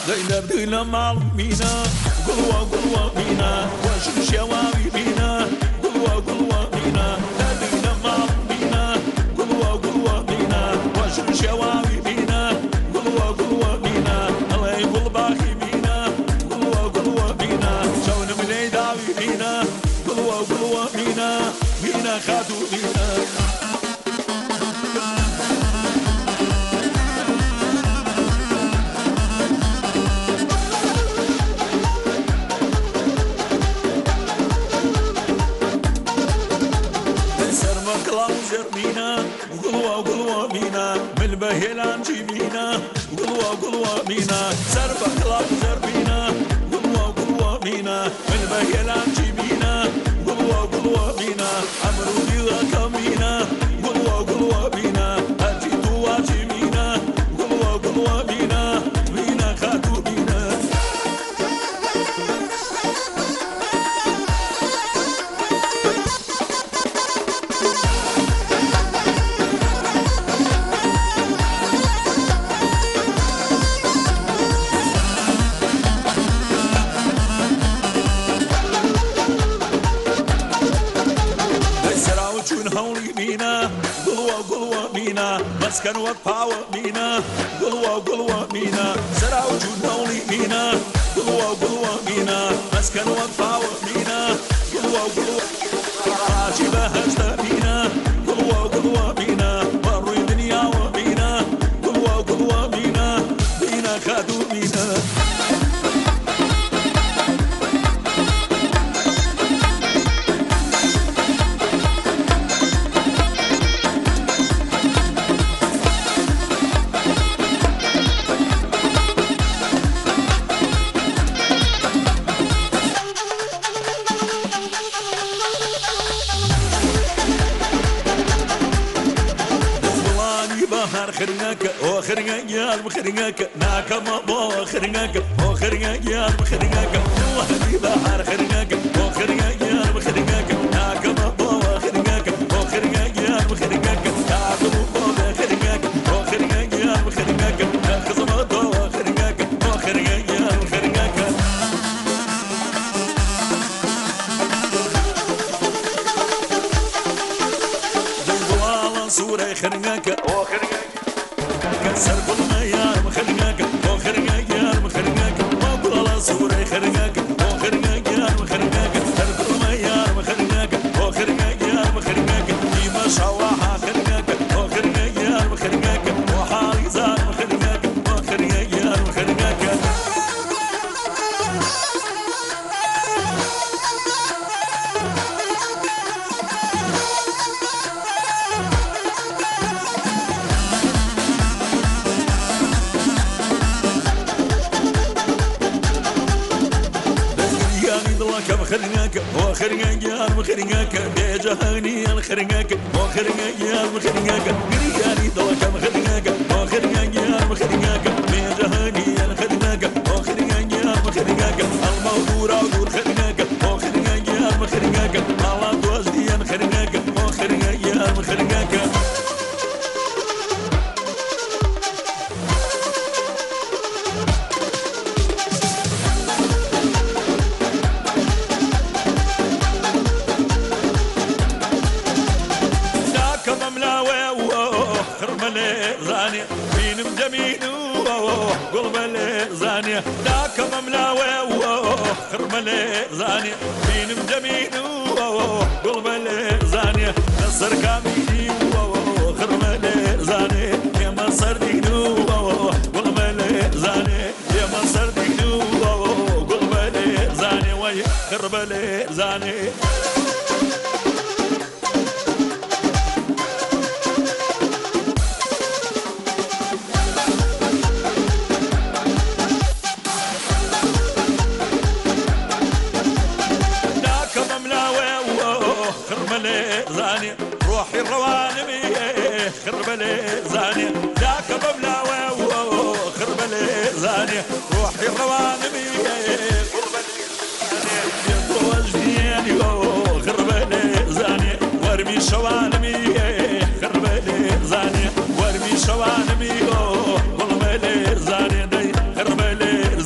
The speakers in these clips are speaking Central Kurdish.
زينب دينا معلمينا قلوة قلوة مينا وشو شواوي مينا قلوة قلوة مينا دينا معلمينا قلوة قلوة مينا وشو شواوي مينا قلوة قلوة مينا الله يقول باخي مينا قلوة قلوة مينا شون من يداوي مينا قلوة قلوة مينا مينا خاتو مينا مينا وقلوة وقلوة مينا من البهيلان جيبينا وقلوة وقلوة مينا سربة كلاب زربينا وقلوة وقلوة مينا من البهيلان جيبينا وقلوة وقلوة مينا عمرو ديغا كمينا وقلوة وقلوة مينا أجيتو واجي مينا وقلوة وقلوة مينا مينا خاتو مينا هولي مينا قلوة قلوة مينا مسكن وباور مينا قلوة قلوة مينا زرع وجود هولي مينا قلوة قلوة مينا مسكن وباور مينا قلوة قلوة عاجبة هجدة مينا قلوة قلوة مينا بروي دنيا ومينا قلوة قلوة مينا مينا خادو مينا خرناك او خرناك يا المخرناك ناك ما بو خرناك او خرناك يا المخرناك والله بحر خرناك او خرناك يا المخرناك ناك ما بو خرناك او خرناك يا المخرناك ناك ما بو خرناك او خرناك يا المخرناك ناك ما بو خرناك او خرناك يا المخرناك جنبوا صورة خرناك او خرناك كسر كل يا مخرجاك او خرجاك يا مخرجاك ما كل صورة خرجاك او خرجاك يا مخرجاك كسر كل يا مخرجاك او خرجاك يا مخرجاك في مشاوها خرجاك او خرجاك يا مخرجاك وحالي زار مخرجاك او خرجاك يا مخرجاك خرناك وخرناك يا مخرناك بجهاني الخرناك وخرناك يا مخرناك قرياني ضلك مخرناك وخرناك يا مخرناك بجهاني الخرناك وخرناك يا مخرناك الموضوع عدور خرناك وخرناك يا مخرناك على توجدي الخرناك وخرناك يا مخرناك زانية بينم جميل قلب زانية ذاك مملاوي خرم زانية بينم جميل قلب زانية نصر كاميني خرم زانية يا مصر دينو قلب زانية يا مصر دينو قلب زانية ويا خرب زانية زانية روحي الروانمي خربلي زانية ذاك بملاوي خربلي زانية روحي الروانمي خربلي خربلي زانية وارمي شوانمي خربلي زانية وارمي شوانمي خربلي زانية دي خربلي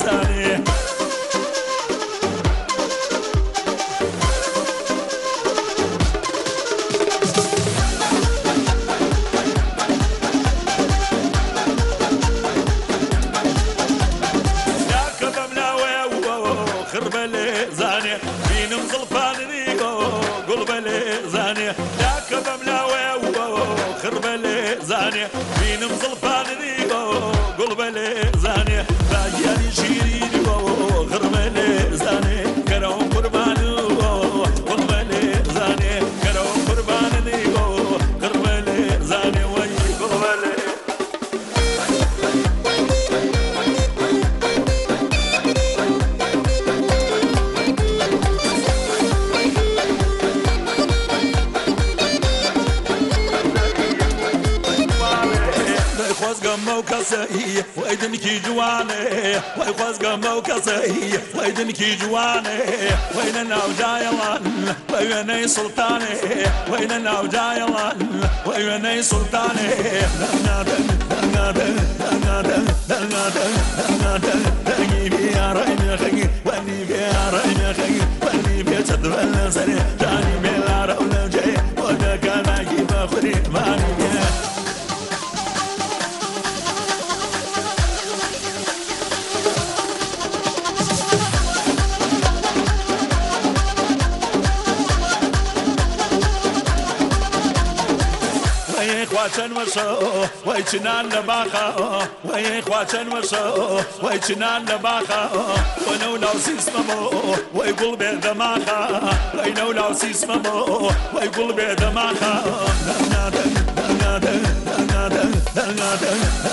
ياك بملاوي وخرب لي زاني بين مزلفاني قلب لي زاني باجاني شيرين وخرب لي زاني كرو قرباني قلب لي زاني كرو قرباني قرب لي زاني وي قلب لي خواز قمو كسي ويدن كي جواني خواز قمو كسي ويدن كي جواني وين ناو جايلان ويني سلطاني وين ناو جايلان ويني سلطاني نادن نادن نادن نادن نادن دني بيا راي خي وني بيا راي خي وني بيا تدبل سري جاني بلا رو جاي ودا كان كي بخري ماني خواتن وشو ويتنان لباخا وي خواتن وشو ويتنان لباخا ونو لو سيسمو ويقول بدماخا وينو لو سيسمو ويقول بدماخا نادن نادن نادن نادن